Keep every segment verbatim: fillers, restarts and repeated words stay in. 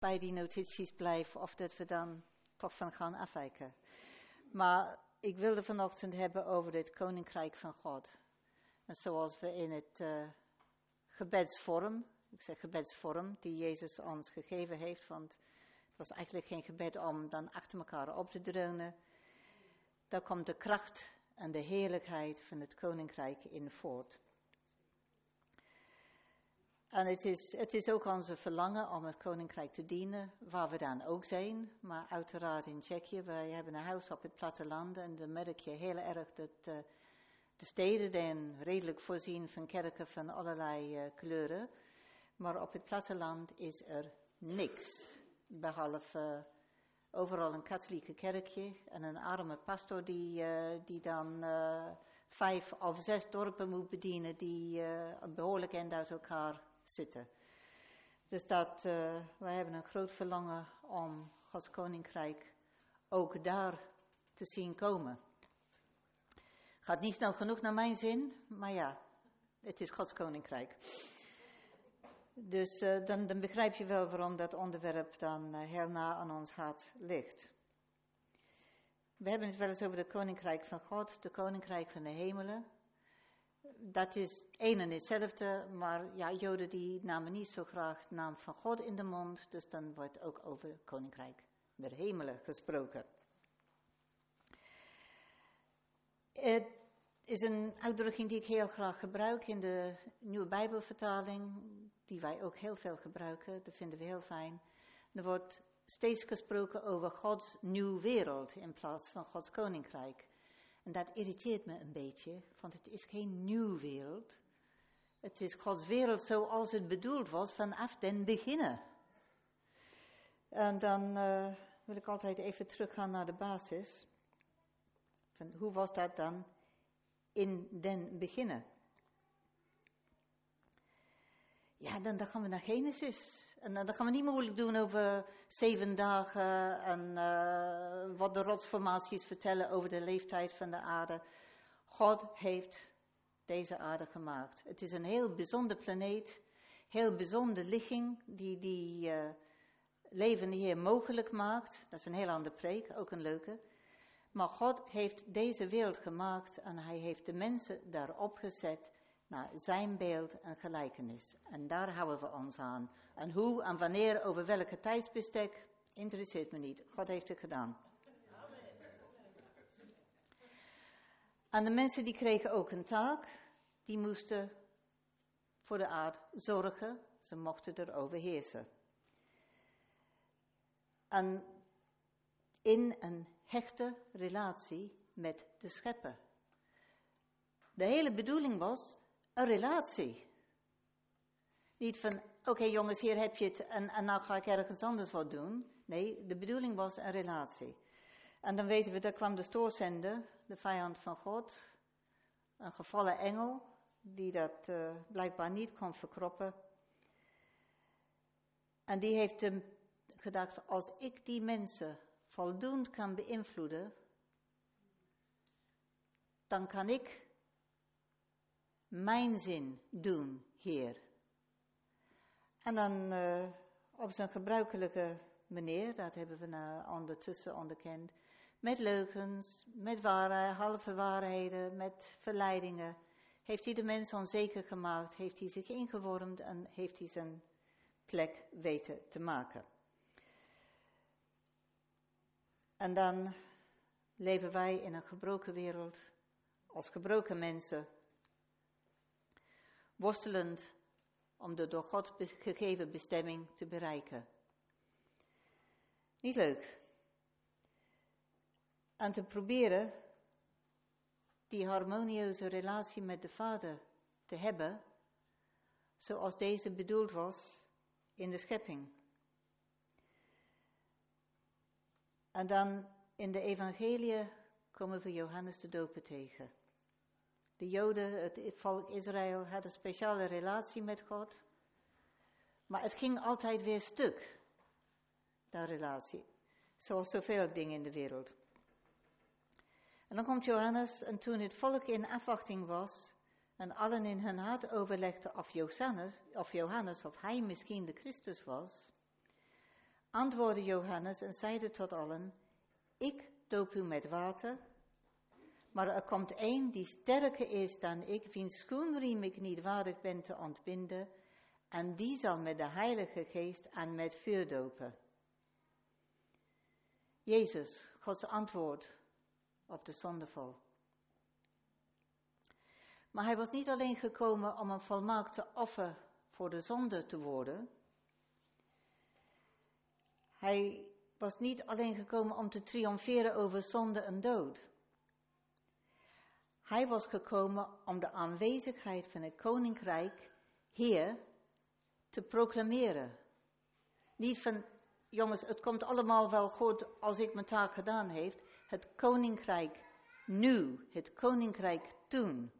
bij die notities blijven of dat we dan toch van gaan afwijken. Maar ik wilde vanochtend hebben over het Koninkrijk van God. En zoals we in het uh, gebedsvorm, ik zeg gebedsvorm, die Jezus ons gegeven heeft, want het was eigenlijk geen gebed om dan achter elkaar op te dreunen. Daar komt de kracht en de heerlijkheid van het Koninkrijk in voort. En het is, het is ook onze verlangen om het Koninkrijk te dienen, waar we dan ook zijn. Maar uiteraard in Tsjechië, wij hebben een huis op het platteland en dan merk je heel erg dat uh, de steden zijn redelijk voorzien van kerken van allerlei uh, kleuren. Maar op het platteland is er niks, behalve uh, overal een katholieke kerkje en een arme pastor die, uh, die dan uh, vijf of zes dorpen moet bedienen die uh, behoorlijk eind uit elkaar zitten. Dus dat, uh, wij hebben een groot verlangen om Gods Koninkrijk ook daar te zien komen. Gaat niet snel genoeg naar mijn zin, maar ja, het is Gods Koninkrijk. Dus uh, dan, dan begrijp je wel waarom dat onderwerp dan uh, heel na aan ons hart ligt. We hebben het wel eens over het Koninkrijk van God, de Koninkrijk van de hemelen. Dat is één en hetzelfde, maar ja, Joden die namen niet zo graag de naam van God in de mond, dus dan wordt ook over het Koninkrijk der hemelen gesproken. Het is een uitdrukking die ik heel graag gebruik in de Nieuwe Bijbelvertaling, die wij ook heel veel gebruiken, dat vinden we heel fijn. Er wordt steeds gesproken over Gods nieuwe wereld in plaats van Gods Koninkrijk. En dat irriteert me een beetje, want het is geen nieuwe wereld. Het is Gods wereld zoals het bedoeld was vanaf den beginnen. En dan uh, wil ik altijd even teruggaan naar de basis. Van hoe was dat dan in den beginnen? Ja, dan, dan gaan we naar Genesis. En dan gaan we niet moeilijk doen over zeven dagen en uh, wat de rotsformaties vertellen over de leeftijd van de aarde. God heeft deze aarde gemaakt. Het is een heel bijzonder planeet, heel bijzonder ligging die die uh, levende Heer mogelijk maakt. Dat is een heel andere preek, ook een leuke. Maar God heeft deze wereld gemaakt en hij heeft de mensen daarop gezet naar zijn beeld en gelijkenis. En daar houden we ons aan. En hoe en wanneer, over welke tijdsbestek, interesseert me niet. God heeft het gedaan. Amen. En de mensen die kregen ook een taak. Die moesten voor de aarde zorgen. Ze mochten erover heersen. En in een hechte relatie met de schepper. De hele bedoeling was een relatie. Niet van, oké okay, jongens, hier heb je het en, en nou ga ik ergens anders wat doen. Nee, de bedoeling was een relatie. En dan weten we, daar kwam de stoorzender, de vijand van God. Een gevallen engel, die dat uh, blijkbaar niet kon verkroppen. En die heeft hem gedacht, als ik die mensen voldoende kan beïnvloeden, dan kan ik mijn zin doen, Heer. En dan uh, op zijn gebruikelijke manier, dat hebben we nou ondertussen onderkend, met leugens, met waarheid, halve waarheden, met verleidingen, heeft hij de mens onzeker gemaakt, heeft hij zich ingewormd en heeft hij zijn plek weten te maken. En dan leven wij in een gebroken wereld, als gebroken mensen, worstelend om de door God gegeven bestemming te bereiken. Niet leuk. En te proberen die harmonieuze relatie met de Vader te hebben, zoals deze bedoeld was in de schepping. En dan in de evangelie komen we Johannes de Doper tegen. De Joden, het volk Israël, had een speciale relatie met God. Maar het ging altijd weer stuk, die relatie. Zoals zoveel dingen in de wereld. En dan komt Johannes, en toen het volk in afwachting was, en allen in hun hart overlegden of Johannes, of Johannes, of hij misschien de Christus was, antwoordde Johannes en zeide tot allen, ik doop u met water, maar er komt één die sterker is dan ik, wiens schoenriem ik niet waardig ben te ontbinden, en die zal met de Heilige Geest en met vuur dopen. Jezus, Gods antwoord op de zondeval. Maar hij was niet alleen gekomen om een volmaakte offer voor de zonde te worden. Hij was niet alleen gekomen om te triomferen over zonde en dood. Hij was gekomen om de aanwezigheid van het koninkrijk hier te proclameren. Niet van, jongens, het komt allemaal wel goed als ik mijn taak gedaan heb. Het koninkrijk nu, het koninkrijk toen.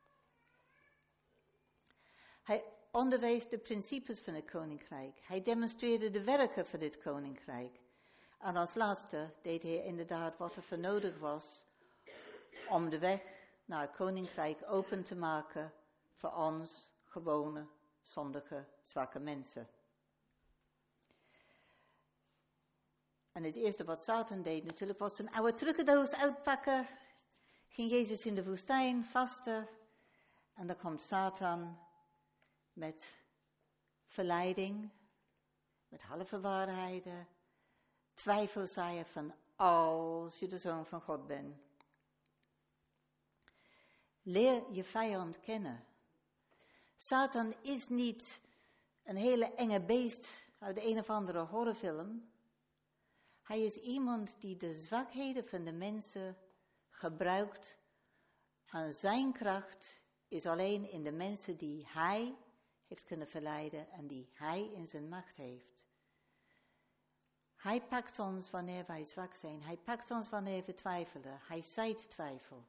Hij onderwees de principes van het koninkrijk. Hij demonstreerde de werken van dit koninkrijk. En als laatste deed hij inderdaad wat er voor nodig was om de weg naar het koninkrijk open te maken voor ons gewone, zondige, zwakke mensen. En het eerste wat Satan deed natuurlijk was een oude trucendoos uitpakken. Ging Jezus in de woestijn vasten. En dan komt Satan met verleiding, met halve waarheden, twijfel zaaien van als je de zoon van God bent. Leer je vijand kennen. Satan is niet een hele enge beest uit een of andere horrorfilm. Hij is iemand die de zwakheden van de mensen gebruikt. En zijn kracht is alleen in de mensen die hij heeft kunnen verleiden en die hij in zijn macht heeft. Hij pakt ons wanneer wij zwak zijn. Hij pakt ons wanneer we twijfelen. Hij zaait twijfel.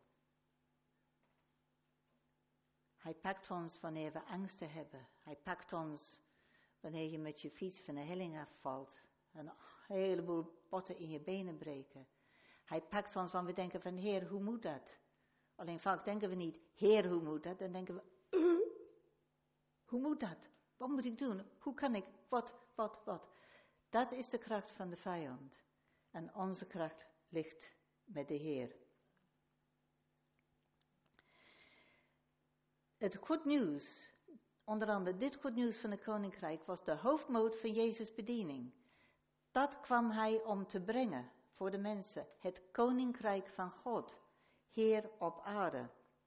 Hij pakt ons wanneer we angsten hebben. Hij pakt ons wanneer je met je fiets van een helling afvalt. En een heleboel potten in je benen breken. Hij pakt ons wanneer we denken van, Heer, hoe moet dat? Alleen vaak denken we niet, Heer, hoe moet dat? Dan denken we, uh, hoe moet dat? Wat moet ik doen? Hoe kan ik? Wat, wat, wat? Dat is de kracht van de vijand. En onze kracht ligt met de Heer. Het goed nieuws, onder andere dit goed nieuws van het koninkrijk, was de hoofdmoot van Jezus' bediening. Dat kwam hij om te brengen voor de mensen. Het koninkrijk van God, Heer op aarde.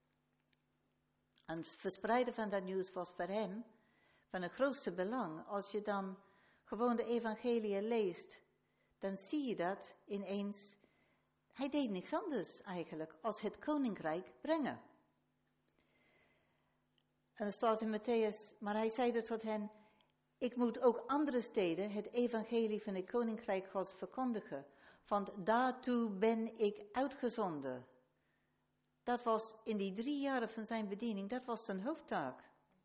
En het verspreiden van dat nieuws was voor hem van het grootste belang. Als je dan gewoon de evangelie leest, dan zie je dat ineens. Hij deed niks anders eigenlijk als het koninkrijk brengen. En er staat in Matthäus, maar hij zeide tot hen, ik moet ook andere steden het evangelie van het koninkrijk Gods verkondigen, want daartoe ben ik uitgezonden. Dat was in die drie jaren van zijn bediening, dat was zijn hoofdtaak.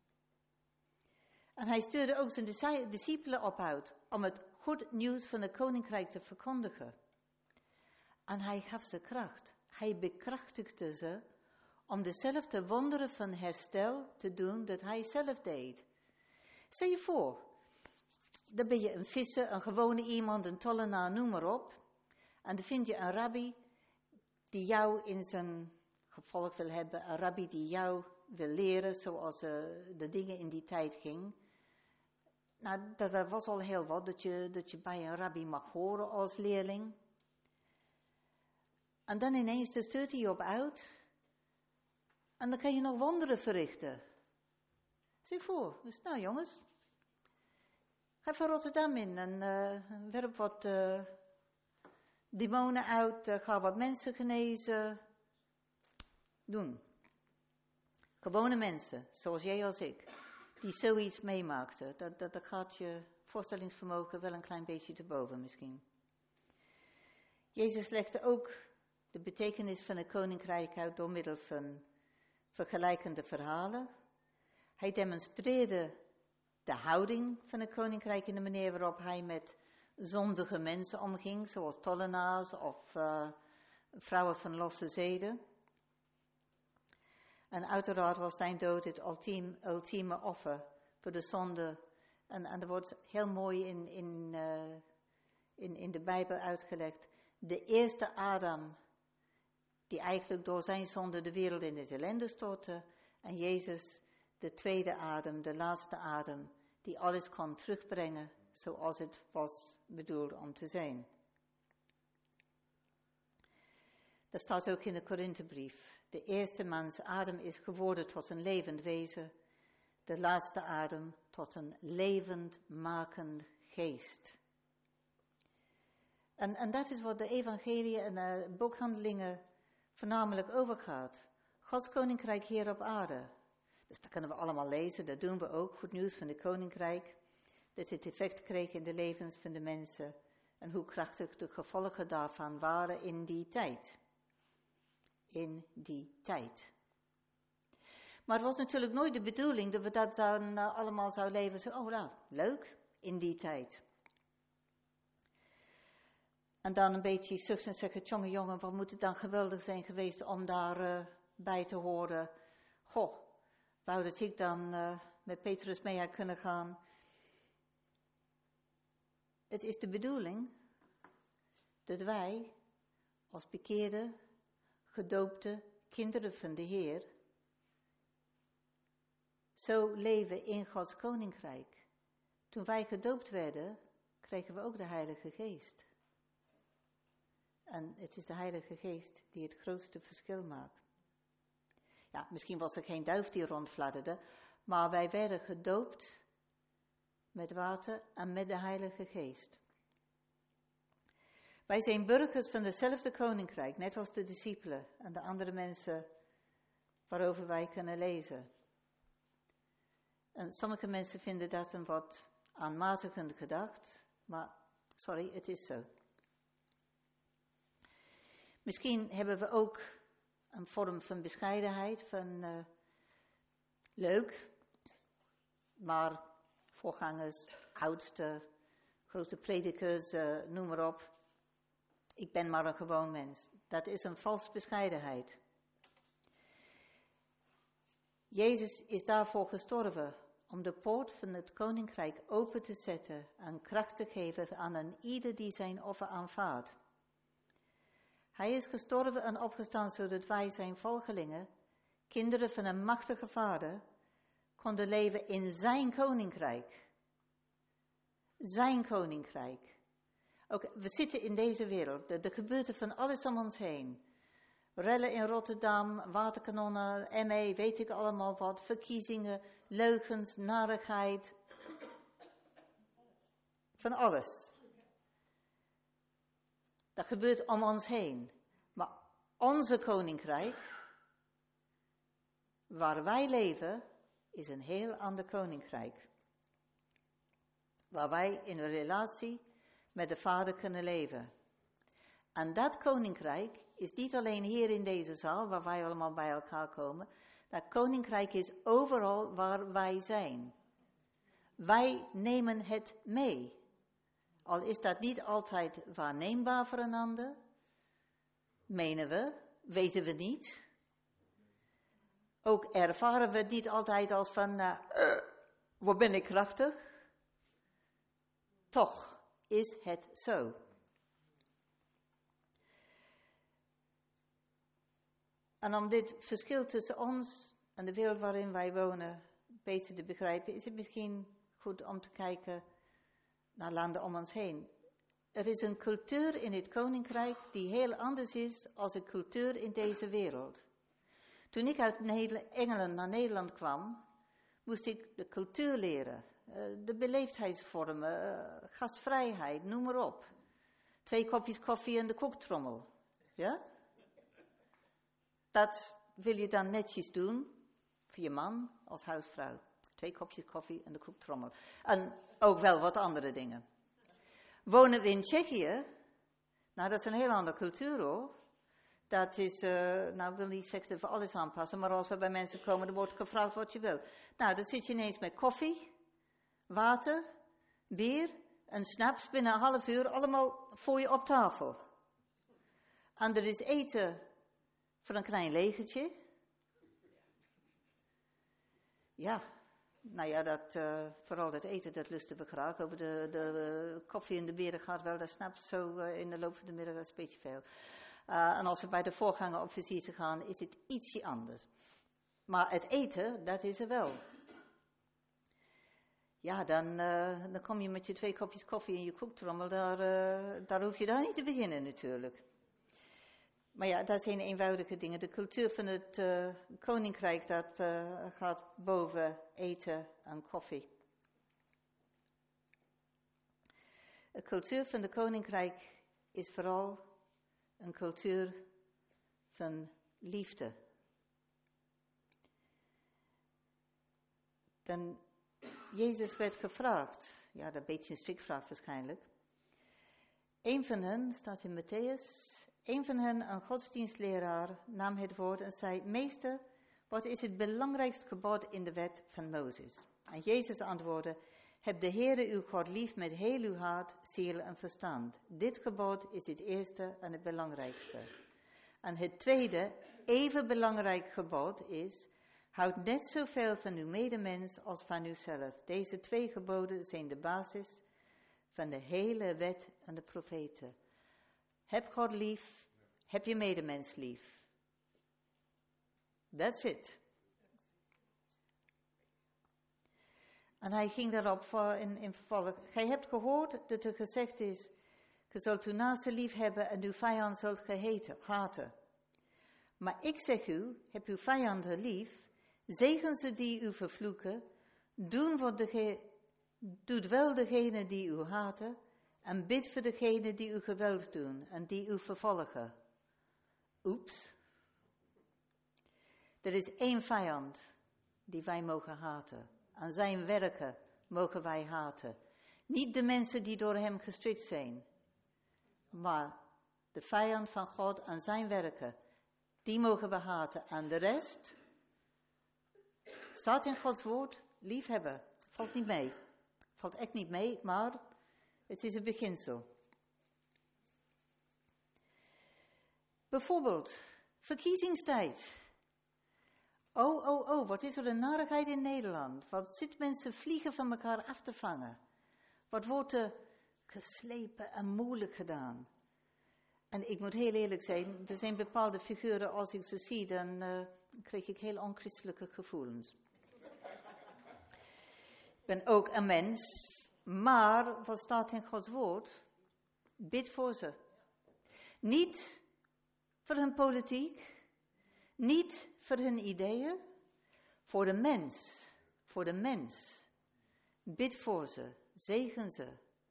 En hij stuurde ook zijn discipelen op uit om het goed nieuws van het koninkrijk te verkondigen. En hij gaf ze kracht. Hij bekrachtigde ze om dezelfde wonderen van herstel te doen dat hij zelf deed. Stel je voor, dan ben je een visser, een gewone iemand, een tollenaar, noem maar op. En dan vind je een rabbi die jou in zijn gevolg wil hebben, een rabbi die jou wil leren zoals uh, de dingen in die tijd gingen. Nou, dat, dat was al heel wat, dat je, dat je bij een rabbi mag horen als leerling. En dan ineens dan stuurt hij je op uit. En dan kan je nog wonderen verrichten. Zeg voor, dus nou jongens, ga van Rotterdam in en uh, werp wat uh, demonen uit, uh, ga wat mensen genezen. Doen. Gewone mensen, zoals jij als ik, die zoiets meemaakten. Dat, dat, dat gaat je voorstellingsvermogen wel een klein beetje te boven misschien. Jezus legde ook de betekenis van het koninkrijk uit door middel van vergelijkende verhalen. Hij demonstreerde de houding van het koninkrijk in de manier waarop hij met zondige mensen omging, zoals tollenaars of uh, vrouwen van losse zeden. En uiteraard was zijn dood het ultieme, ultieme offer voor de zonde. En, en er wordt heel mooi in, in uh, in, in de Bijbel uitgelegd. De eerste Adam, die eigenlijk door zijn zonde de wereld in het ellende stortte. En Jezus, de tweede Adam, de laatste Adam, die alles kon terugbrengen zoals het was bedoeld om te zijn. Dat staat ook in de Korinthebrief. De eerste mens, Adam, is geworden tot een levend wezen. De laatste Adam tot een levendmakend geest. En, en dat is wat de evangelie en de boekhandelingen voornamelijk overgaat. Gods koninkrijk hier op aarde. Dus dat kunnen we allemaal lezen, dat doen we ook. Goed nieuws van het koninkrijk. Dat het effect kreeg in de levens van de mensen. En hoe krachtig de gevolgen daarvan waren in die tijd. In die tijd. Maar het was natuurlijk nooit de bedoeling dat we dat dan uh, allemaal zouden leven. Zo, oh nou, leuk, in die tijd. En dan een beetje zucht en zeggen, jongen, jongen, wat moet het dan geweldig zijn geweest om daar uh, bij te horen. Goh, wou dat ik dan uh, met Petrus mee had kunnen gaan. Het is de bedoeling dat wij als bekeerde, gedoopte kinderen van de Heer zo leven in Gods koninkrijk. Toen wij gedoopt werden, kregen we ook de Heilige Geest. En het is de Heilige Geest die het grootste verschil maakt. Ja, misschien was er geen duif die rondfladderde, maar wij werden gedoopt met water en met de Heilige Geest. Wij zijn burgers van hetzelfde koninkrijk, net als de discipelen en de andere mensen waarover wij kunnen lezen. En sommige mensen vinden dat een wat aanmatigend gedacht, maar sorry, het is zo. Misschien hebben we ook een vorm van bescheidenheid, van uh, leuk, maar voorgangers, oudste, grote predikers, uh, noem maar op. Ik ben maar een gewoon mens. Dat is een vals bescheidenheid. Jezus is daarvoor gestorven om de poort van het koninkrijk open te zetten en kracht te geven aan een ieder die zijn offer aanvaardt. Hij is gestorven en opgestaan zodat wij zijn volgelingen, kinderen van een machtige vader, konden leven in zijn koninkrijk. Zijn koninkrijk. Ook, we zitten in deze wereld, er, er gebeurt van alles om ons heen. Rellen in Rotterdam, waterkanonnen, M E, weet ik allemaal wat, verkiezingen, leugens, narigheid. Van alles. Dat gebeurt om ons heen. Maar onze koninkrijk, waar wij leven, is een heel ander koninkrijk. Waar wij in een relatie met de Vader kunnen leven. En dat koninkrijk is niet alleen hier in deze zaal, waar wij allemaal bij elkaar komen. Dat koninkrijk is overal waar wij zijn. Wij nemen het mee. Al is dat niet altijd waarneembaar voor een ander. Menen we, weten we niet. Ook ervaren we het niet altijd als van, uh, uh, wat ben ik krachtig? Toch is het zo. En om dit verschil tussen ons en de wereld waarin wij wonen beter te begrijpen, is het misschien goed om te kijken naar landen om ons heen. Er is een cultuur in het koninkrijk die heel anders is dan de cultuur in deze wereld. Toen ik uit Engeland naar Nederland kwam, moest ik de cultuur leren. De beleefdheidsvormen, gastvrijheid, noem maar op. Twee kopjes koffie en de koektrommel. Ja? Dat wil je dan netjes doen, voor je man als huisvrouw. Twee kopjes koffie en de koektrommel. En ook wel wat andere dingen. Wonen we in Tsjechië, nou dat is een heel andere cultuur hoor. Dat is, uh, nou ik wil niet zeggen dat we alles aanpassen, maar als we bij mensen komen, dan wordt gevraagd wat je wil. Nou, dan zit je ineens met koffie, water, bier en snaps binnen een half uur, allemaal voor je op tafel. En er is eten voor een klein legertje. Ja, Nou ja, dat, uh, vooral dat eten, dat lusten we graag. Over de, de uh, koffie in de middag gaat wel, dat snapt zo uh, in de loop van de middag een beetje veel. Uh, en als we bij de voorganger op visite gaan, is het ietsje anders. Maar het eten, dat is er wel. Ja, dan, uh, dan kom je met je twee kopjes koffie in je koektrommel, daar, uh, daar hoef je daar niet te beginnen natuurlijk. Maar ja, dat zijn eenvoudige dingen. De cultuur van het uh, koninkrijk, dat uh, gaat boven eten en koffie. De cultuur van het koninkrijk is vooral een cultuur van liefde. Dan Jezus werd gevraagd, ja, dat is een beetje een strikvraag waarschijnlijk. Een van hen, staat in Matthäus, een van hen, een godsdienstleraar, nam het woord en zei, meester, wat is het belangrijkste gebod in de wet van Mozes? En Jezus antwoordde, heb de Heere uw God lief met heel uw hart, ziel en verstand. Dit gebod is het eerste en het belangrijkste. En het tweede, even belangrijk gebod is, houd net zoveel van uw medemens als van uzelf. Deze twee geboden zijn de basis van de hele wet en de profeten. Heb God lief, heb je medemens lief. That's it. En hij ging daarop voor in, in vervolg. Gij hebt gehoord dat er gezegd is, ge zult uw naaste lief hebben en uw vijand zult geheten, haten. Maar ik zeg u, heb uw vijanden lief, zegen ze die u vervloeken, doen voor dege, doet wel degene die u haten, en bid voor degene die u geweld doen en die u vervolgen. Oeps. Er is één vijand die wij mogen haten. Aan zijn werken mogen wij haten. Niet de mensen die door hem gestrikt zijn, maar de vijand van God aan zijn werken, die mogen we haten. En de rest, staat in Gods woord, liefhebben. Valt niet mee. Valt echt niet mee, maar het is een beginsel. Bijvoorbeeld, verkiezingstijd. Oh, oh, oh, wat is er een narigheid in Nederland. Wat zit mensen vliegen van elkaar af te vangen. Wat wordt er geslepen en moeilijk gedaan. En ik moet heel eerlijk zijn, er zijn bepaalde figuren, als ik ze zie, dan uh, krijg ik heel onchristelijke gevoelens. Ik ben ook een mens, maar wat staat in Gods woord? Bid voor ze. Niet voor hun politiek, niet voor hun ideeën, voor de mens, voor de mens. Bid voor ze, zegen ze.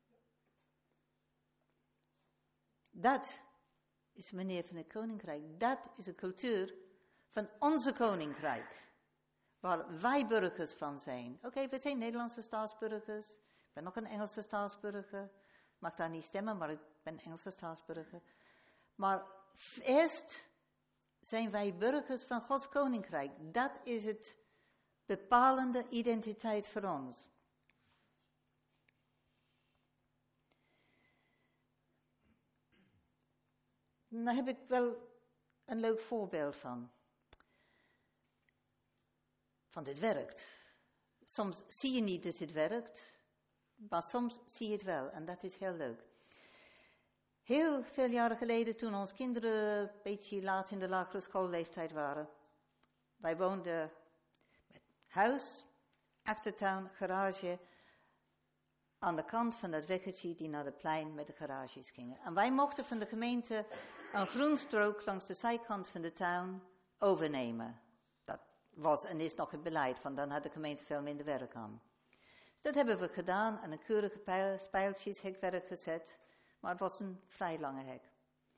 Dat is de manier van het koninkrijk. Dat is de cultuur van onze koninkrijk. Waar wij burgers van zijn. Oké, okay, we zijn Nederlandse staatsburgers. Ik ben nog een Engelse staatsburger. Ik mag daar niet stemmen, maar ik ben Engelse staatsburger. Maar eerst zijn wij burgers van Gods koninkrijk. Dat is het bepalende identiteit voor ons. Daar heb ik wel een leuk voorbeeld van. Van dit werkt. Soms zie je niet dat het werkt, maar soms zie je het wel en dat is heel leuk. Heel veel jaren geleden, toen onze kinderen een beetje laat in de lagere schoolleeftijd waren. Wij woonden met huis, achtertuin, garage, aan de kant van dat weggertje die naar de plein met de garages gingen. En wij mochten van de gemeente een groenstrook langs de zijkant van de tuin overnemen. Dat was en is nog het beleid, van dan had de gemeente veel minder werk aan. Dus dat hebben we gedaan en een keurige pijl, spijltjes hekwerk gezet, maar het was een vrij lange hek.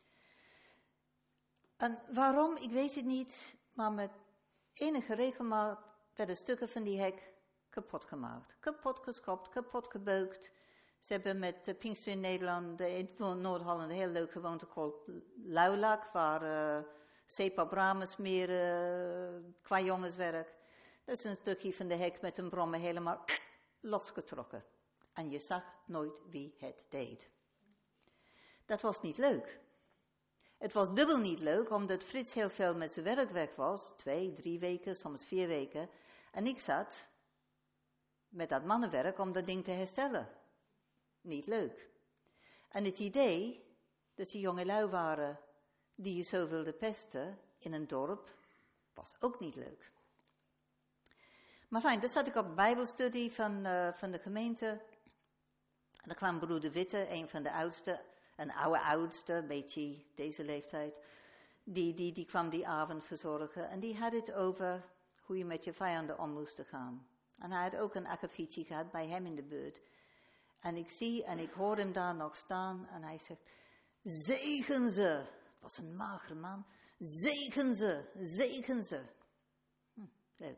En waarom, ik weet het niet, maar met enige regelmaat werden stukken van die hek kapot gemaakt. Kapot geskopt, kapot gebeukt. Ze hebben met uh, Pinkster in Nederland, uh, in Noord-Holland, een heel leuk gewoonte called luilak, waar uh, zeep op ramen smeren, uh, qua jongenswerk. Dat is een stukje van de hek met een brommer helemaal losgetrokken. En je zag nooit wie het deed. Dat was niet leuk. Het was dubbel niet leuk, omdat Frits heel veel met zijn werk weg was. Twee, drie weken, soms vier weken. En ik zat met dat mannenwerk om dat ding te herstellen. Niet leuk. En het idee dat die jonge lui waren die je zo wilde pesten in een dorp, was ook niet leuk. Maar fijn, dan zat ik op bijbelstudie van, uh, van de gemeente. En dan kwam broeder Witte, een van de oudste, een oude oudste, een beetje deze leeftijd. Die, die, die kwam die avond verzorgen. En die had het over hoe je met je vijanden om moest gaan. En hij had ook een akkefietje gehad bij hem in de buurt. En ik zie en ik hoor hem daar nog staan. En hij zegt, zegen ze. Het was een magere man. Zegen ze, zegen ze. Hm, leuk.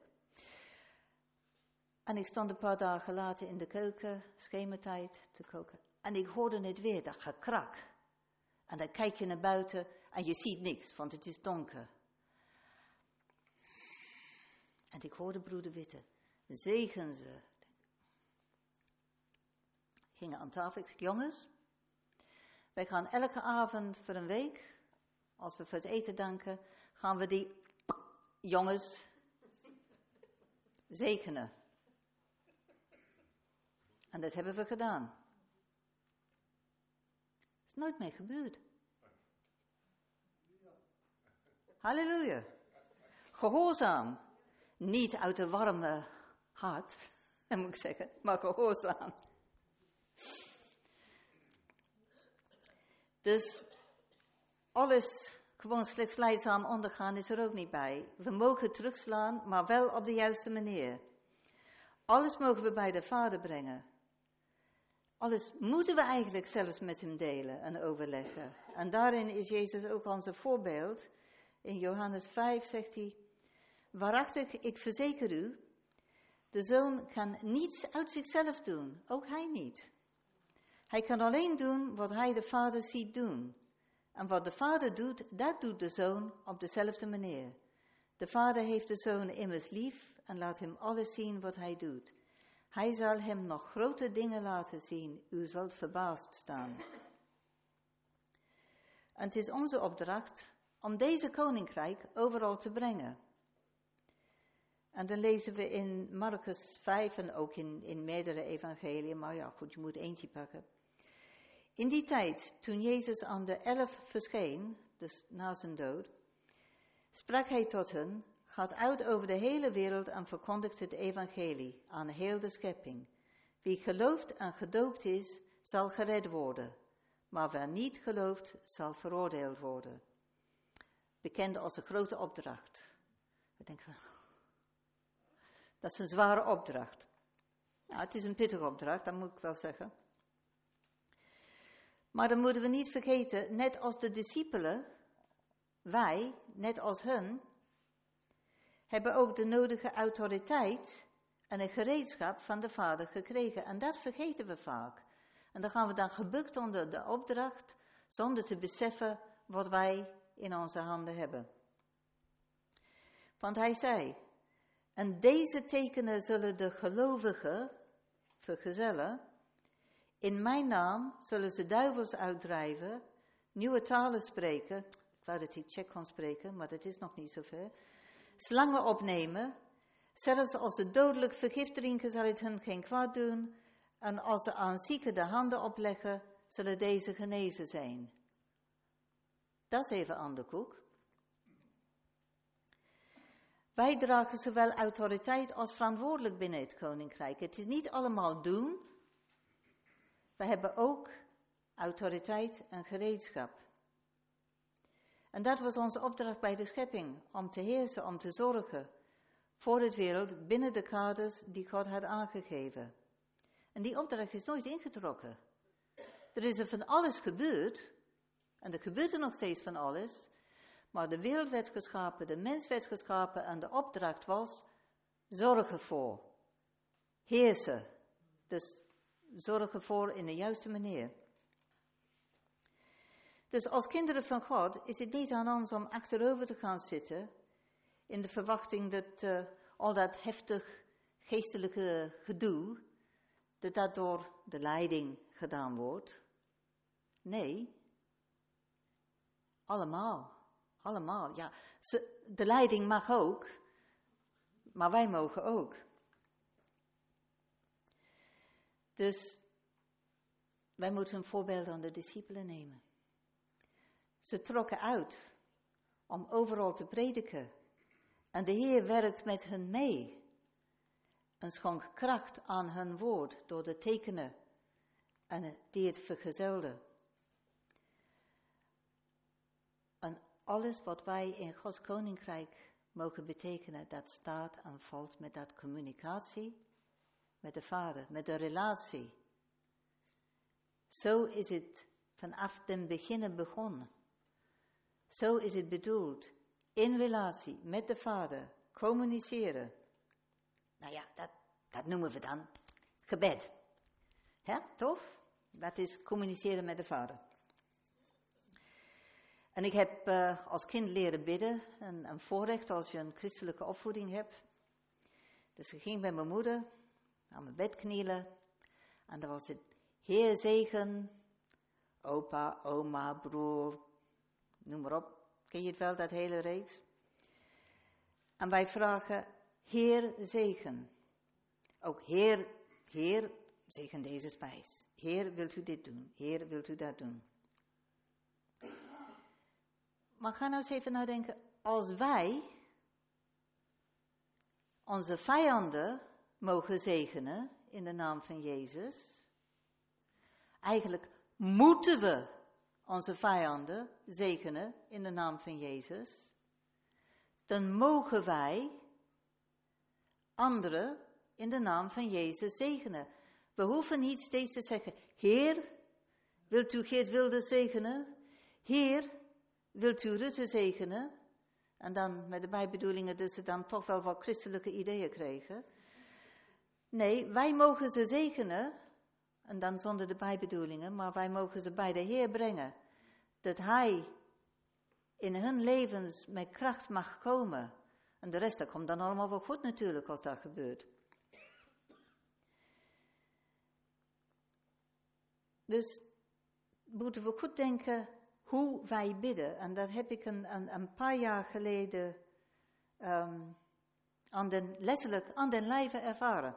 En ik stond een paar dagen later in de keuken, schemertijd, te koken. En ik hoorde het weer, dat gekrak. En dan kijk je naar buiten en je ziet niks, want het is donker. En ik hoorde broeder Witte, zegen ze. Gingen aan tafel, ik zeg, jongens, wij gaan elke avond voor een week, als we voor het eten danken, gaan we die jongens zegenen. En dat hebben we gedaan. Het is nooit meer gebeurd. Halleluja. Gehoorzaam. Niet uit een warme hart, moet ik zeggen, maar gehoorzaam. Dus alles gewoon slechts leidzaam ondergaan is er ook niet bij. We mogen terugslaan, maar wel op de juiste manier. Alles mogen we bij de Vader brengen. Alles moeten we eigenlijk zelfs met hem delen en overleggen. En daarin is Jezus ook onze voorbeeld. In Johannes vijf zegt hij, waarachtig, ik verzeker u, de Zoon kan niets uit zichzelf doen, ook hij niet. Hij kan alleen doen wat hij de Vader ziet doen. En wat de Vader doet, dat doet de Zoon op dezelfde manier. De Vader heeft de Zoon immers lief en laat hem alles zien wat hij doet. Hij zal hem nog grote dingen laten zien, u zult verbaasd staan. En het is onze opdracht om deze koninkrijk overal te brengen. En dan lezen we in Marcus vijf en ook in, in meerdere evangeliën, maar ja goed, je moet eentje pakken. In die tijd, toen Jezus aan de elf verscheen, dus na zijn dood, sprak hij tot hen, gaat uit over de hele wereld en verkondigt het evangelie aan heel de schepping. Wie gelooft en gedoopt is, zal gered worden, maar wie niet gelooft, zal veroordeeld worden. Bekend als een grote opdracht. We denken, dat is een zware opdracht. Nou, het is een pittige opdracht, dat moet ik wel zeggen. Maar dan moeten we niet vergeten, net als de discipelen, wij, net als hun, hebben ook de nodige autoriteit en een gereedschap van de Vader gekregen. En dat vergeten we vaak. En dan gaan we dan gebukt onder de opdracht, zonder te beseffen wat wij in onze handen hebben. Want hij zei, en deze tekenen zullen de gelovigen vergezellen. In mijn naam zullen ze duivels uitdrijven, nieuwe talen spreken. Ik wou dat hij Tsjech kon spreken, maar dat is nog niet zover. Slangen opnemen. Zelfs als ze dodelijk vergif drinken, zal het hun geen kwaad doen. En als ze aan zieken de handen opleggen, zullen deze genezen zijn. Dat is even aan de koek. Wij dragen zowel autoriteit als verantwoordelijk binnen het koninkrijk. Het is niet allemaal doen. We hebben ook autoriteit en gereedschap. En dat was onze opdracht bij de schepping, om te heersen, om te zorgen voor het wereld binnen de kaders die God had aangegeven. En die opdracht is nooit ingetrokken. Er is er van alles gebeurd, en er gebeurt er nog steeds van alles, maar de wereld werd geschapen, de mens werd geschapen en de opdracht was, zorgen voor, heersen. Dus zorgen voor in de juiste manier. Dus als kinderen van God is het niet aan ons om achterover te gaan zitten in de verwachting dat uh, al dat heftig geestelijke gedoe, dat dat door de leiding gedaan wordt. Nee, allemaal, allemaal. Ja, ze, de leiding mag ook, maar wij mogen ook. Dus wij moeten een voorbeeld aan de discipelen nemen. Ze trokken uit om overal te prediken. En de Heer werkt met hen mee. En schonk kracht aan hun woord door de tekenen en die het vergezelden. En alles wat wij in Gods koninkrijk mogen betekenen, dat staat en valt met dat communicatie met de Vader, met de relatie. Zo is het vanaf den beginnen begonnen. Zo is het bedoeld. In relatie met de Vader, communiceren. Nou ja, dat, dat noemen we dan gebed. Ja, toch? Dat is communiceren met de Vader. En ik heb uh, als kind leren bidden, een, een voorrecht als je een christelijke opvoeding hebt. Dus ik ging bij mijn moeder aan mijn bed knielen. En dan was het Heer zegen, opa, oma, broer, noem maar op. Ken je het wel, dat hele reeks? En wij vragen, Heer zegen. Ook Heer, Heer, zegen deze spijs. Heer, wilt u dit doen? Heer, wilt u dat doen? Maar ga nou eens even nadenken, als wij onze vijanden mogen zegenen in de naam van Jezus, eigenlijk moeten we onze vijanden zegenen in de naam van Jezus, dan mogen wij anderen in de naam van Jezus zegenen. We hoeven niet steeds te zeggen, Heer, wilt u Geert Wilders zegenen? Heer, wilt u Rutte zegenen? En dan met de bijbedoelingen dat ze dan toch wel wat christelijke ideeën kregen. Nee, wij mogen ze zegenen, en dan zonder de bijbedoelingen, maar wij mogen ze bij de Heer brengen. Dat Hij in hun levens met kracht mag komen. En de rest, dat komt dan allemaal wel goed natuurlijk als dat gebeurt. Dus moeten we goed denken hoe wij bidden. En dat heb ik een, een, een paar jaar geleden um, aan den, letterlijk aan den lijve ervaren.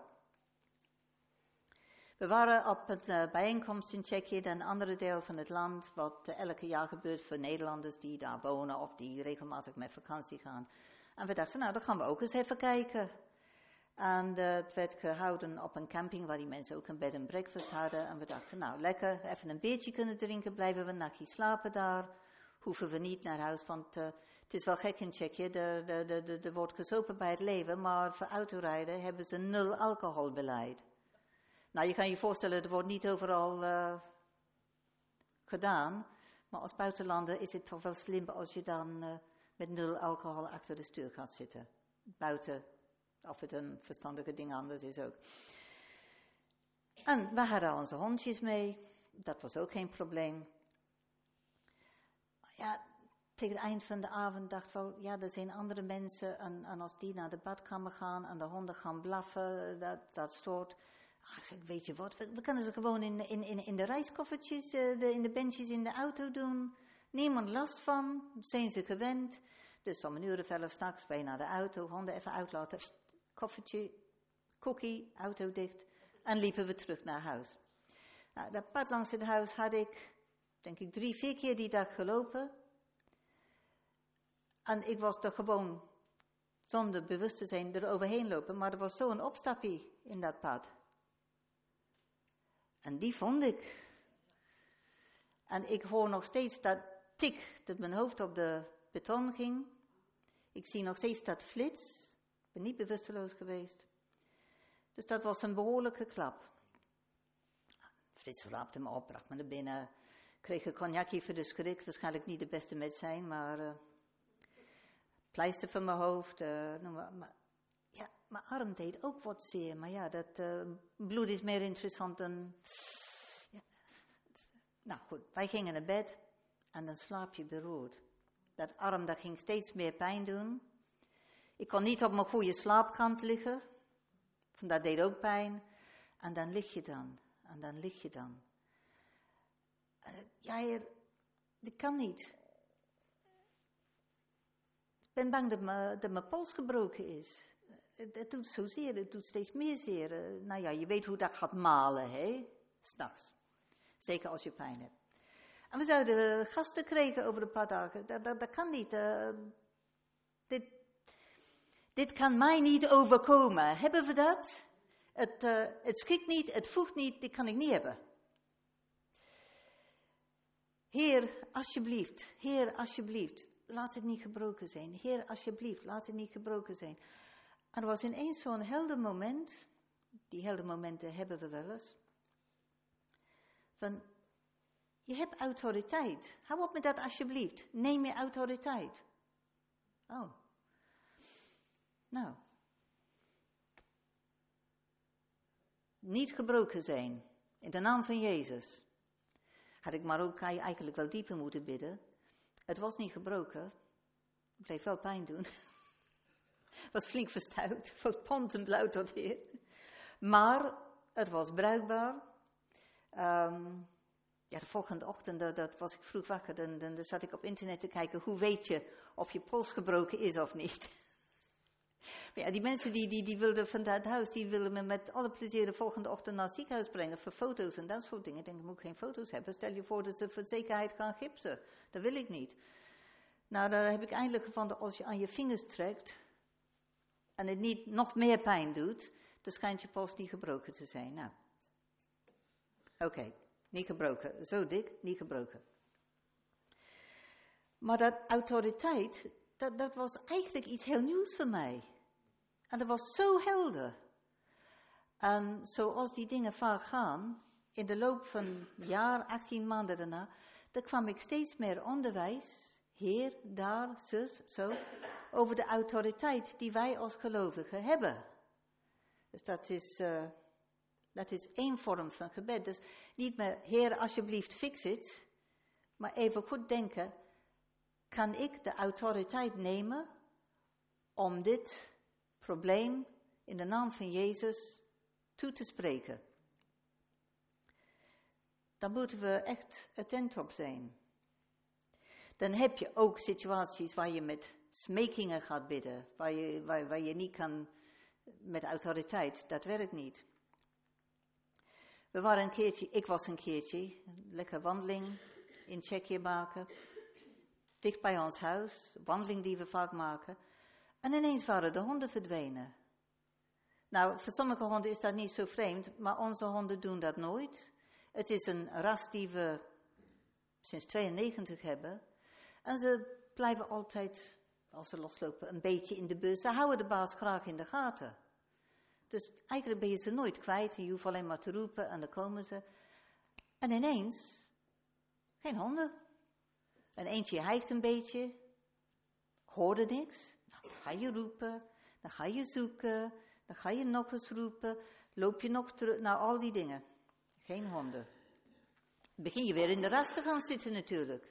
We waren op een uh, bijeenkomst in Tsjechië, een andere deel van het land, wat uh, elke jaar gebeurt voor Nederlanders die daar wonen of die regelmatig met vakantie gaan. En we dachten, nou, dan gaan we ook eens even kijken. En uh, het werd gehouden op een camping waar die mensen ook een bed en breakfast hadden. En we dachten, nou, lekker, even een biertje kunnen drinken, blijven we een nachtje slapen daar. Hoeven we niet naar huis, want uh, het is wel gek in Tsjechië, er de, de, de, de wordt gezopen bij het leven, maar voor autorijden hebben ze nul alcoholbeleid. Nou, je kan je voorstellen, er wordt niet overal uh, gedaan, maar als buitenlander is het toch wel slim als je dan uh, met nul alcohol achter de stuur gaat zitten. Buiten, of het een verstandige ding anders is ook. En we hadden onze hondjes mee, dat was ook geen probleem. Ja, tegen het eind van de avond dacht ik wel, ja, er zijn andere mensen en, en als die naar de badkamer gaan en de honden gaan blaffen, dat, dat stoort. Ah, ik zeg, weet je wat, we, we kunnen ze gewoon in, in, in, in de reiskoffertjes, uh, de, in de bandjes in de auto doen. Niemand last van, zijn ze gewend. Dus om een uur of elf s'nachts wij naar de auto, honden even uitlaten, koffertje, cookie, auto dicht. En liepen we terug naar huis. Nou, dat pad langs het huis had ik, denk ik, drie, vier keer die dag gelopen. En ik was er gewoon, zonder bewust te zijn, er overheen lopen. Maar er was zo'n opstapje in dat pad. En die vond ik. En ik hoor nog steeds dat tik, dat mijn hoofd op de beton ging. Ik zie nog steeds dat flits. Ik ben niet bewusteloos geweest. Dus dat was een behoorlijke klap. Frits raapte me op, bracht me naar binnen. Kreeg een cognacje voor de schrik. Waarschijnlijk niet de beste met zijn, maar... Uh, pleister van mijn hoofd. Uh, noem maar, maar, ja, mijn arm deed ook wat zeer. Maar ja, dat uh, bloed is meer interessant dan... Ja. Nou goed, wij gingen naar bed. En dan slaap je beroerd. Dat arm, dat ging steeds meer pijn doen. Ik kon niet op mijn goede slaapkant liggen. Dat deed ook pijn. En dan lig je dan. En dan lig je dan. Uh, ja, heer, dat kan niet. Ik ben bang dat mijn, dat mijn pols gebroken is. het, het doet zo zeer, het doet steeds meer zeer. Uh, nou ja, je weet hoe dat gaat malen, hè, 's nachts. Zeker als je pijn hebt. En we zouden gasten krijgen over een paar dagen. Dat, dat, dat kan niet. Uh, dit, dit kan mij niet overkomen. Hebben we dat? Het, uh, het schikt niet, het voegt niet, dit kan ik niet hebben. Heer, alsjeblieft, Heer, alsjeblieft, laat het niet gebroken zijn. Heer, alsjeblieft, laat het niet gebroken zijn. En er was ineens zo'n helder moment, die helder momenten hebben we wel eens, van, je hebt autoriteit. Hou op met dat alsjeblieft. Neem je autoriteit. Oh. Nou. Niet gebroken zijn. In de naam van Jezus. Had ik maar ook eigenlijk wel dieper moeten bidden. Het was niet gebroken. Het bleef wel pijn doen. Het was flink verstuikt. Het was pontenblauw tot hier. Maar het was bruikbaar. Um, ja, de volgende ochtend, dat, dat was ik vroeg wakker. Dan, dan, dan zat ik op internet te kijken. Hoe weet je of je pols gebroken is of niet? Maar ja, die mensen die, die, die wilden van dat huis, die willen me met alle plezier de volgende ochtend naar het ziekenhuis brengen voor foto's en dat soort dingen. Ik denk, ik moet geen foto's hebben. Stel je voor dat ze voor zekerheid gaan gipsen. Dat wil ik niet. Nou, daar heb ik eindelijk gevonden, als je aan je vingers trekt en het niet nog meer pijn doet, dan schijnt je pols niet gebroken te zijn. Nou, oké, okay, niet gebroken. Zo dik, niet gebroken. Maar dat autoriteit, dat, dat was eigenlijk iets heel nieuws voor mij. En dat was zo helder. En zoals die dingen vaak gaan, in de loop van een jaar, achttien maanden daarna, dan kwam ik steeds meer onderwijs, hier, daar, zus, zo, over de autoriteit die wij als gelovigen hebben. Dus dat is, uh, dat is één vorm van gebed. Dus niet meer, Heer, alsjeblieft, fix het, maar even goed denken, kan ik de autoriteit nemen om dit probleem in de naam van Jezus toe te spreken? Dan moeten we echt attent op zijn. Dan heb je ook situaties waar je met smekingen gaat bidden, waar je, waar, waar je niet kan met autoriteit, dat werkt niet. We waren een keertje, ik was een keertje, lekker wandeling in Tsjechië maken, dicht bij ons huis, wandeling die we vaak maken, en ineens waren de honden verdwenen. Nou, voor sommige honden is dat niet zo vreemd, maar onze honden doen dat nooit. Het is een ras die we sinds tweeënnegentig hebben. En ze blijven altijd, als ze loslopen, een beetje in de bus. Ze houden de baas graag in de gaten. Dus eigenlijk ben je ze nooit kwijt. Je hoeft alleen maar te roepen en dan komen ze. En ineens, geen honden. En eentje hijgt een beetje, hoorde niks. Nou, dan ga je roepen, dan ga je zoeken, dan ga je nog eens roepen. Loop je nog terug, nou al die dingen. Geen honden. Dan begin je weer in de ras te gaan zitten natuurlijk.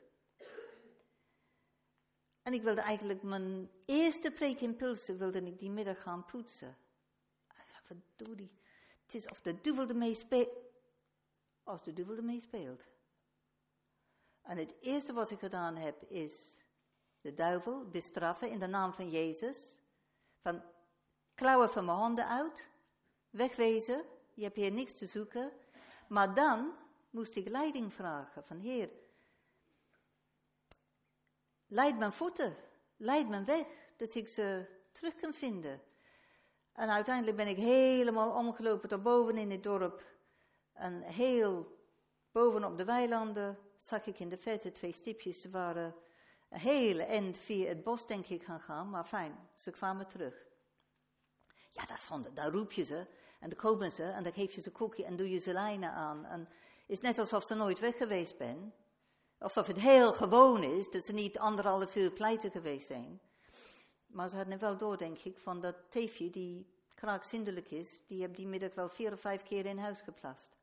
En ik wilde eigenlijk mijn eerste preek in Pilsen, wilde ik die middag gaan poetsen. Ja, verdorie. Het is of de duivel ermee speelt. Als de duivel ermee speelt. En het eerste wat ik gedaan heb is de duivel bestraffen in de naam van Jezus. Van klauwen van mijn handen uit. Wegwezen. Je hebt hier niks te zoeken. Maar dan moest ik leiding vragen van Heer. Leid mijn voeten. Leid mijn weg. Dat ik ze terug kan vinden. En uiteindelijk ben ik helemaal omgelopen tot boven in het dorp. En heel bovenop de weilanden zag ik in de verte twee stipjes. Ze waren een hele eind via het bos denk ik gaan gaan. Maar fijn, ze kwamen terug. Ja, dat is gewoon, daar roep je ze. En dan komen ze en dan geef je ze koekje en doe je ze lijnen aan. En het is net alsof ze nooit weg geweest ben. Alsof het heel gewoon is, dat ze niet anderhalf uur pleiten geweest zijn. Maar ze hadden wel door, denk ik, van dat teefje die kraakzindelijk is. Die heb die middag wel vier of vijf keer in huis geplast.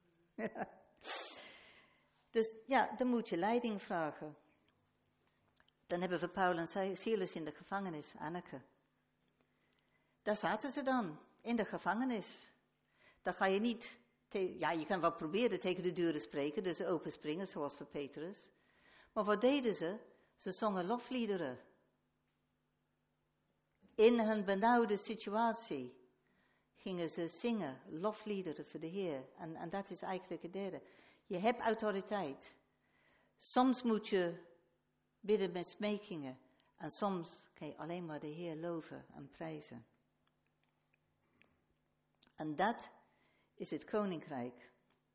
Dus ja, dan moet je leiding vragen. Dan hebben we Paul en Silas in de gevangenis, Anneke. Daar zaten ze dan, in de gevangenis. Dan ga je niet, te- ja, je kan wel proberen tegen de deuren spreken, dus open springen, zoals voor Petrus. Maar wat deden ze? Ze zongen lofliederen. In hun benauwde situatie gingen ze zingen, lofliederen voor de Heer. En, en dat is eigenlijk het derde. Je hebt autoriteit. Soms moet je bidden met smekingen. En soms kan je alleen maar de Heer loven en prijzen. En dat is het koninkrijk.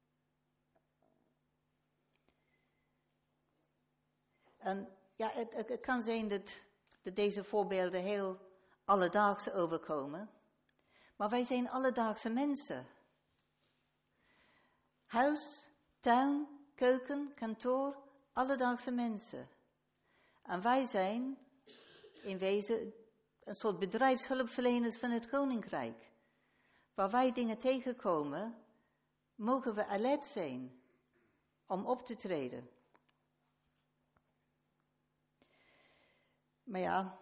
En ja, het, het, het kan zijn dat, dat deze voorbeelden heel alledaags overkomen. Maar wij zijn alledaagse mensen. Huis, tuin, keuken, kantoor, alledaagse mensen. En wij zijn in wezen een soort bedrijfshulpverleners van het koninkrijk. Waar wij dingen tegenkomen, mogen we alert zijn om op te treden. Maar ja,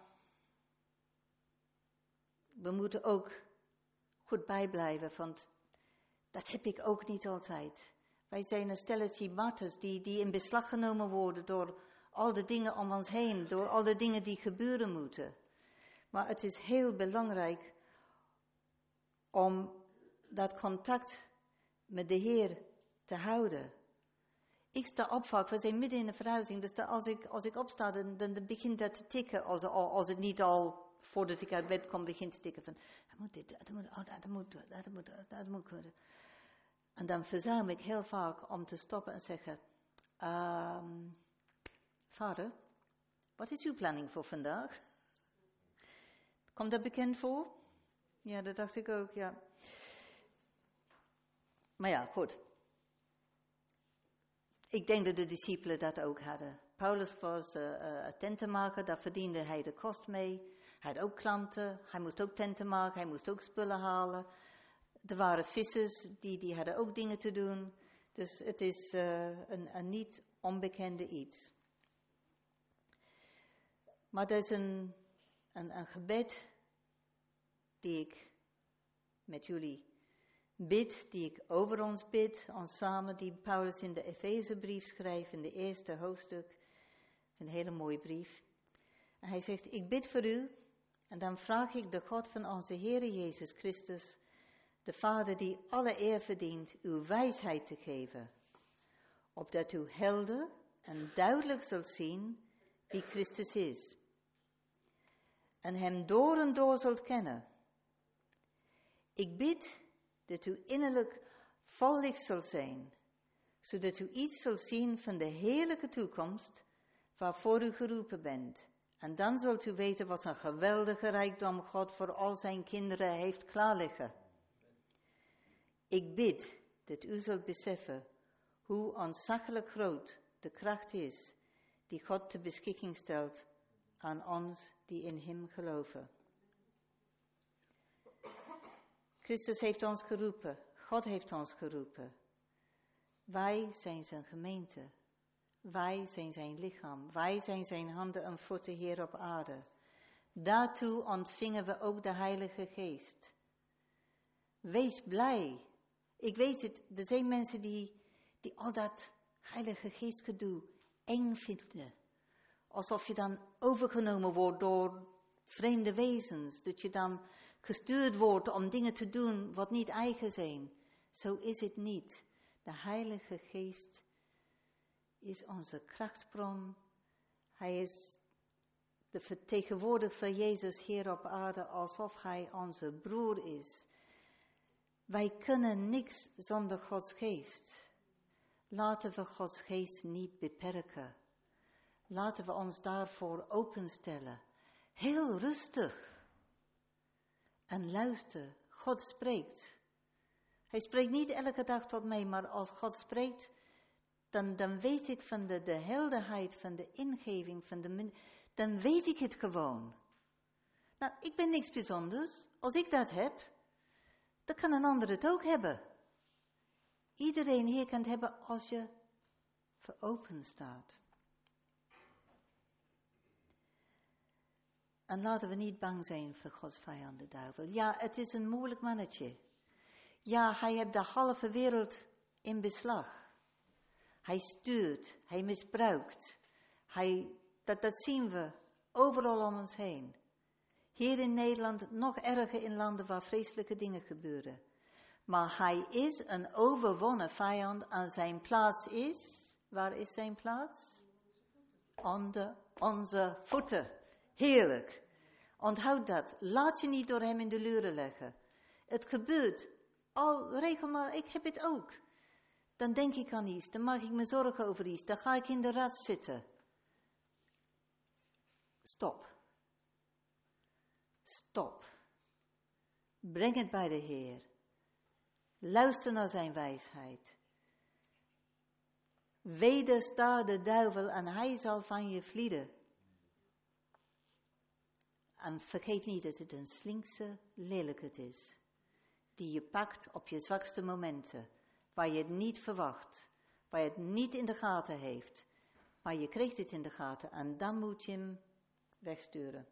we moeten ook goed bijblijven, want dat heb ik ook niet altijd. Wij zijn een stelletje marters die, die in beslag genomen worden door al de dingen om ons heen, door al de dingen die gebeuren moeten. Maar het is heel belangrijk om dat contact met de Heer te houden. Ik sta op vaak, we zijn midden in een verhuizing, dus als ik, als ik opsta, dan, dan begint dat te tikken, als, als het niet al, voordat ik uit bed kom, begint te tikken van, dat moet dit, dat moet, oh, dat moet, dat moet, dat moet kunnen. En dan verzuim ik heel vaak om te stoppen en zeggen, um, vader, wat is uw planning voor vandaag? Komt dat bekend voor? Ja, dat dacht ik ook, ja. Maar ja, goed. Ik denk dat de discipelen dat ook hadden. Paulus was uh, uh, tentenmaker, daar verdiende hij de kost mee. Hij had ook klanten, hij moest ook tenten maken, hij moest ook spullen halen. Er waren vissers, die, die hadden ook dingen te doen. Dus het is uh, een, een niet onbekende iets. Maar er is een, een, een gebed die ik met jullie bid, die ik over ons bid, ons samen, die Paulus in de Efezebrief schrijft, in de eerste hoofdstuk. Een hele mooie brief. En hij zegt, ik bid voor u, en dan vraag ik de God van onze Heere Jezus Christus, de Vader die alle eer verdient, uw wijsheid te geven, opdat u helder en duidelijk zult zien wie Christus is, en hem door en door zult kennen. Ik bid dat u innerlijk vol licht zal zijn, zodat u iets zult zien van de heerlijke toekomst waarvoor u geroepen bent. En dan zult u weten wat een geweldige rijkdom God voor al zijn kinderen heeft klaarliggen. Ik bid dat u zult beseffen hoe ontzaglijk groot de kracht is die God ter beschikking stelt aan ons die in hem geloven. Christus heeft ons geroepen, God heeft ons geroepen. Wij zijn zijn gemeente, wij zijn zijn lichaam, wij zijn zijn handen en voeten hier op aarde. Daartoe ontvingen we ook de Heilige Geest. Wees blij. Ik weet het, er zijn mensen die, die al dat Heilige Geestgedoe eng vinden. Alsof je dan overgenomen wordt door vreemde wezens. Dat je dan gestuurd wordt om dingen te doen wat niet eigen zijn. Zo is het niet. De Heilige Geest is onze krachtbron. Hij is de vertegenwoordiger van Jezus hier op aarde alsof hij onze broer is. Wij kunnen niks zonder Gods Geest. Laten we Gods Geest niet beperken. Laten we ons daarvoor openstellen. Heel rustig. En luister, God spreekt. Hij spreekt niet elke dag tot mij, maar als God spreekt, dan, dan weet ik van de, de helderheid, van de ingeving, van de, dan weet ik het gewoon. Nou, ik ben niks bijzonders. Als ik dat heb, dan kan een ander het ook hebben. Iedereen hier kan het hebben als je voor open staat. En laten we niet bang zijn voor Gods vijand, de duivel. Ja, het is een moeilijk mannetje. Ja, hij heeft de halve wereld in beslag. Hij stuurt, hij misbruikt. Hij, dat, dat zien we overal om ons heen. Hier in Nederland nog erger in landen waar vreselijke dingen gebeuren. Maar hij is een overwonnen vijand en zijn plaats is, waar is zijn plaats? Onder onze voeten. Heerlijk. Onthoud dat. Laat je niet door hem in de luren leggen. Het gebeurt al regelmatig. Ik heb het ook. Dan denk ik aan iets. Dan maak ik me zorgen over iets. Dan ga ik in de rat zitten. Stop. Stop. Breng het bij de Heer. Luister naar zijn wijsheid. Wedersta de duivel en hij zal van je vlieden. En vergeet niet dat het een slinkse lelijkheid is. Die je pakt op je zwakste momenten. Waar je het niet verwacht. Waar je het niet in de gaten heeft. Maar je krijgt het in de gaten en dan moet je hem wegsturen.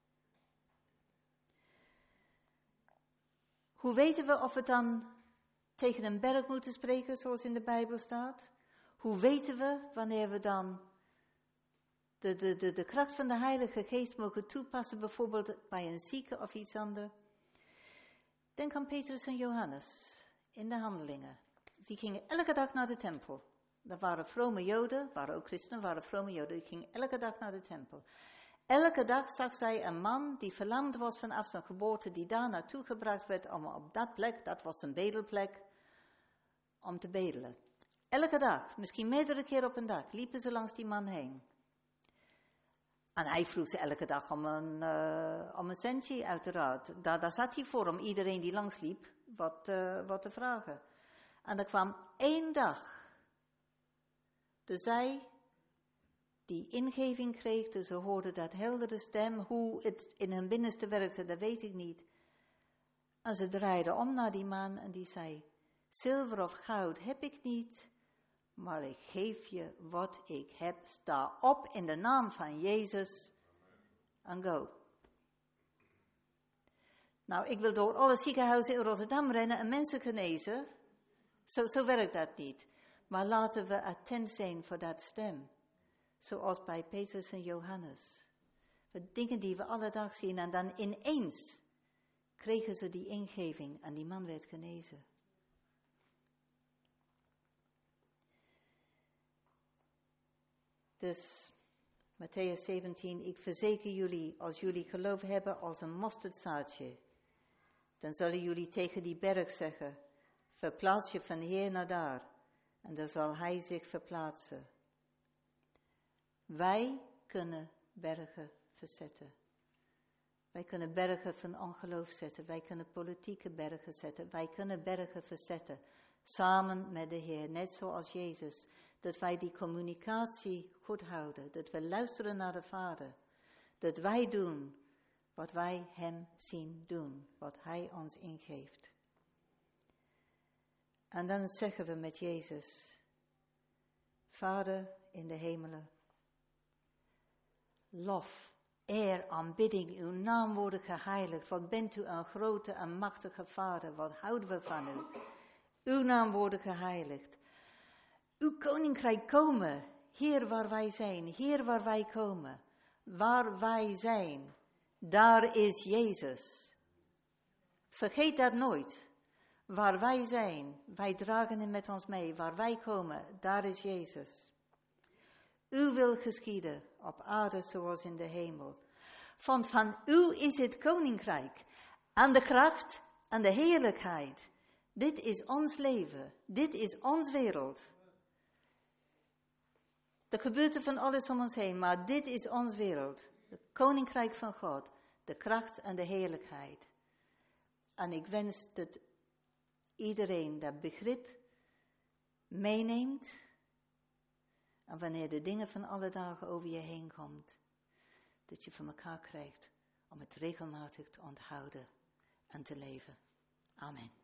Hoe weten we of we dan tegen een berg moeten spreken zoals in de Bijbel staat? Hoe weten we wanneer we dan de, de, de, de kracht van de Heilige Geest mogen toepassen, bijvoorbeeld bij een zieke of iets anders? Denk aan Petrus en Johannes in de Handelingen. Die gingen elke dag naar de tempel. Dat waren vrome Joden, waren ook christenen, waren vrome Joden. Die gingen elke dag naar de tempel. Elke dag zag zij een man die verlamd was vanaf zijn geboorte, die daar naartoe gebracht werd om op dat plek, dat was een bedelplek, om te bedelen. Elke dag, misschien meerdere keer op een dag, liepen ze langs die man heen. En hij vroeg ze elke dag om een, uh, om een centje, uiteraard. Daar, daar zat hij voor, om iedereen die langs liep, wat, uh, wat te vragen. En er kwam één dag, dus zij die ingeving kreeg, dus ze hoorden dat heldere stem, hoe het in hun binnenste werkte, dat weet ik niet. En ze draaiden om naar die man en die zei, zilver of goud heb ik niet, maar ik geef je wat ik heb. Sta op in de naam van Jezus en go. Nou, ik wil door alle ziekenhuizen in Rotterdam rennen en mensen genezen. Zo, zo werkt dat niet. Maar laten we attent zijn voor dat stem. Zoals bij Petrus en Johannes. De dingen die we alle dag zien en dan ineens kregen ze die ingeving en die man werd genezen. Dus, Matthäus zeventien, ik verzeker jullie, als jullie geloof hebben als een mosterdzaadje, dan zullen jullie tegen die berg zeggen, verplaats je van hier naar daar, en dan zal hij zich verplaatsen. Wij kunnen bergen verzetten. Wij kunnen bergen van ongeloof zetten. Wij kunnen politieke bergen zetten. Wij kunnen bergen verzetten. Samen met de Heer. Net zoals Jezus. Dat wij die communicatie goed houden. Dat we luisteren naar de Vader. Dat wij doen wat wij hem zien doen. Wat hij ons ingeeft. En dan zeggen we met Jezus. Vader in de hemelen. Lof, eer, aanbidding, uw naam worden geheiligd. Wat bent u een grote en machtige Vader. Wat houden we van u. Uw naam worden geheiligd. Uw koninkrijk komen. Hier waar wij zijn. Hier waar wij komen. Waar wij zijn. Daar is Jezus. Vergeet dat nooit. Waar wij zijn. Wij dragen hem met ons mee. Waar wij komen. Daar is Jezus. Uw wil geschieden op aarde zoals in de hemel. Want van u is het koninkrijk. En de kracht en de heerlijkheid. Dit is ons leven. Dit is ons wereld. Er gebeurt er van alles om ons heen, maar dit is ons wereld. Het koninkrijk van God. De kracht en de heerlijkheid. En ik wens dat iedereen dat begrip meeneemt. En wanneer de dingen van alle dagen over je heen komt, dat je van elkaar krijgt om het regelmatig te onthouden en te leven. Amen.